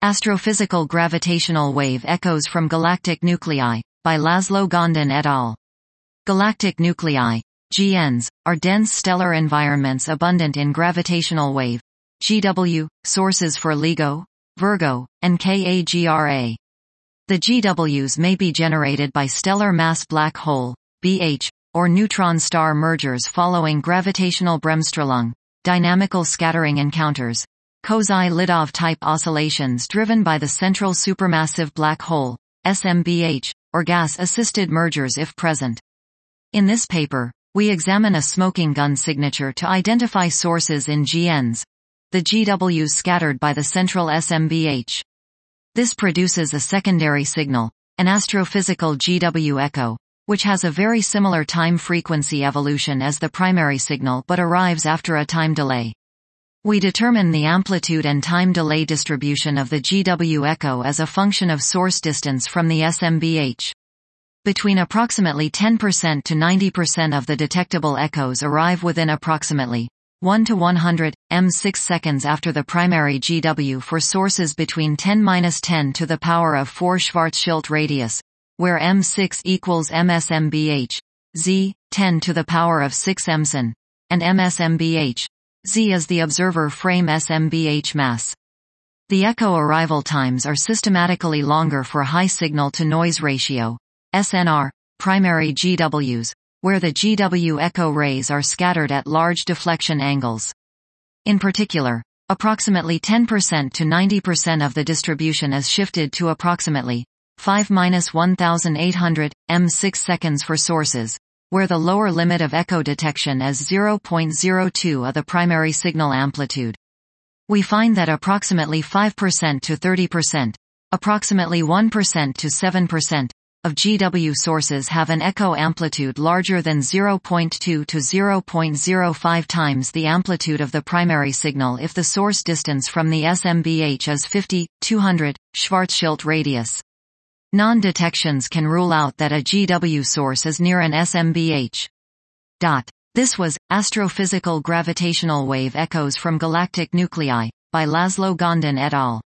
Astrophysical Gravitational Wave Echoes from Galactic Nuclei, by Laszlo Gondin et al. Galactic nuclei, GNs, are dense stellar environments abundant in gravitational wave, GW, sources for LIGO, Virgo, and KAGRA. The GWs may be generated by stellar mass black hole, BH, or neutron star mergers following gravitational Bremsstrahlung, dynamical scattering encounters, Kozai-Lidov-type oscillations driven by the central supermassive black hole, SMBH, or gas-assisted mergers if present. In this paper, we examine a smoking gun signature to identify sources in GNs, the GWs scattered by the central SMBH. This produces a secondary signal, an astrophysical GW echo, which has a very similar time-frequency evolution as the primary signal but arrives after a time delay. We determine the amplitude and time delay distribution of the GW echo as a function of source distance from the SMBH. Between approximately 10% to 90% of the detectable echoes arrive within approximately 1 to 100 m6 seconds after the primary GW for sources between 10⁻10 to the power of 4 Schwarzschild radius, where m6 equals MSMBH, z, 10 to the power of 6 mson, and MSMBH, z is the observer frame SMBH mass. The echo arrival times are systematically longer for high signal-to-noise ratio, SNR, primary GWs, where the GW echo rays are scattered at large deflection angles. In particular, approximately 10% to 90% of the distribution is shifted to approximately 5⁻1800 m6 seconds for sources, where the lower limit of echo detection is 0.02 of the primary signal amplitude. We find that approximately 5% to 30%, approximately 1% to 7%, of GW sources have an echo amplitude larger than 0.2 to 0.05 times the amplitude of the primary signal if the source distance from the SMBH is 50, 200, Schwarzschild radius. Non-detections can rule out that a GW source is near an SMBH. This was Astrophysical Gravitational Wave Echoes from Galactic Nuclei, by Laszlo Gondin et al.